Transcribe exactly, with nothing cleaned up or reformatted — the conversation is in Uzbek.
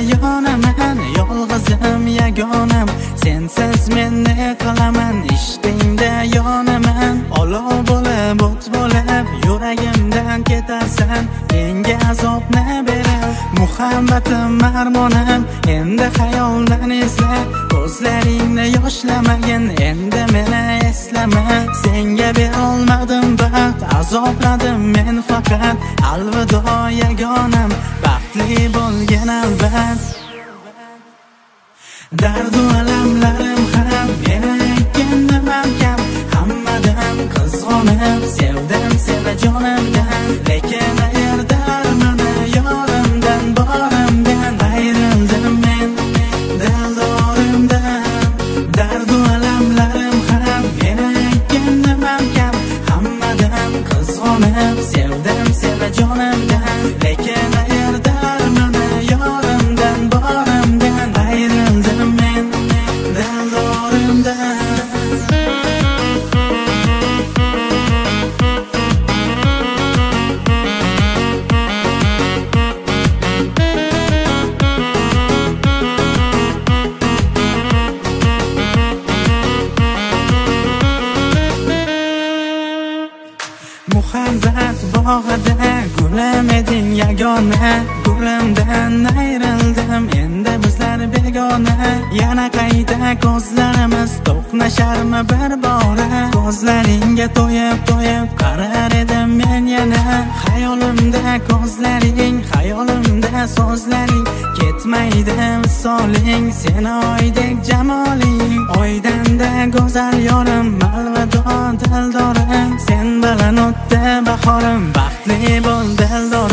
yonaman, yolg'izim yagonam, sensiz men ne qilaman, ishqingda yonaman. Olov bo'lib, o't bo'lib, yuragimdan ketarsan, menga azobni berar muhabbatim armonim. Endi xayoldan esla, ko'zlaringni yoshlamagin, endi meni eslama. Senga berolmadim baxt, azobladim men faqat. Alvido yagonam, baxtli bo'lgin albat. Dardu alamlarim ham meni aytgan nimam kam, hammadan qizg'onib sevdim seni jonimdan. Lekin ayirdarmani yorimdan, borimdan ayrildim men dildorimdan. Dardu alamlarim ham meni aytgan nimam kam, hammadan qizg'onib sevdim seni jonimdan. Lekin ayirdarmani yorimdan, borimdan ayrildim men dildorimdan. Muhabbat bog'ida gulim eding yagona, gulimdan ayrildim, endi bizlar begona. Yana qayta ko'zlarimiz to'qnasharmi bir bora, ko'zlaringga to'yib to'yib qarar edim men yana. Xayolimda ko'zlaring, xayolimda so'zlaring, ketmaydi visoling, seni oydek jamoling. Oydanda go'zal yorim, alvido dildorim, sen bilan o'tdi bahorim, baxtli bo'l dildorim.